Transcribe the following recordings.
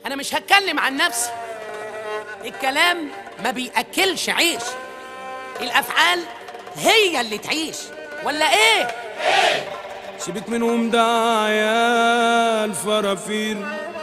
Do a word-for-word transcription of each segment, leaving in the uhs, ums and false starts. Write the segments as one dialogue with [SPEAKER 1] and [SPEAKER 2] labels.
[SPEAKER 1] انا مش هتكلم عن نفسي. الكلام ما بيأكلش عيش، الافعال هي اللي تعيش، ولا ايه؟
[SPEAKER 2] سيبك منهم ده عيال فرافير،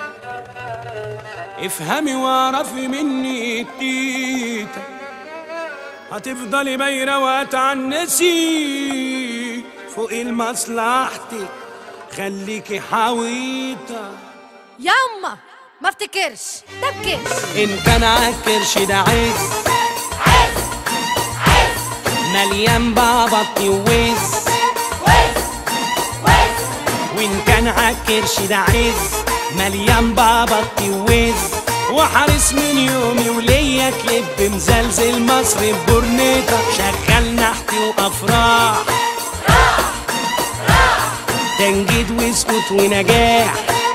[SPEAKER 2] افهمي واعرفي مني التيتا، هتفضلي بايرة وهتعنسي فوق المصلحتك، خليكي حويطة.
[SPEAKER 3] ياما ما افتكرش ده بكرش.
[SPEAKER 2] ان كان عالكرش ده عز
[SPEAKER 3] عز عز
[SPEAKER 2] مليان بابطي ووز
[SPEAKER 3] وز وز
[SPEAKER 2] وان كان عالكرش ده عز مليان بابطي ووز، وحارس من يومي وليا كليب مزلزل مصر ببورنيطة، شغال نحتي وافراح
[SPEAKER 3] راح راح
[SPEAKER 2] تنجيد واسكت ونجاح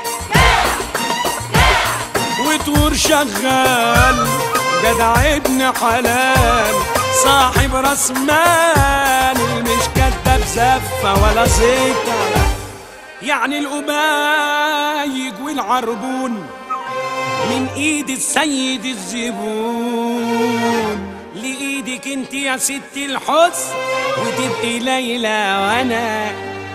[SPEAKER 2] وتور شغال جدع ابن حلال صاحب راس مال مش كداب زفة ولا زيطة، يعني القبايج والعربون من ايد السيد الزبون لايدك انت يا ست الحسن، وتبقي ليلى وانا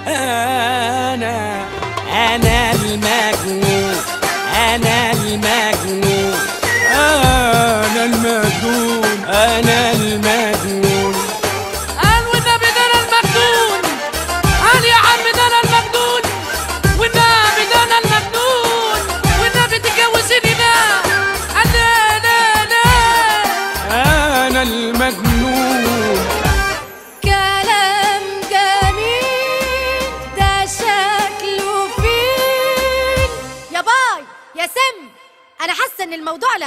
[SPEAKER 2] انا انا المجنون انا المجنون انا المجنون انا المجنون.
[SPEAKER 1] قال والنبي ده انا المجنون، قال يا عم ده انا المجنون، والنبي ده انا المجنون، والنبي تتجوزيني بقى. قال لا لا لا
[SPEAKER 2] انا المجنون.
[SPEAKER 3] كلام جميل ده شكله فين. يا باي يا سم، انا حاسه ان الموضوع لا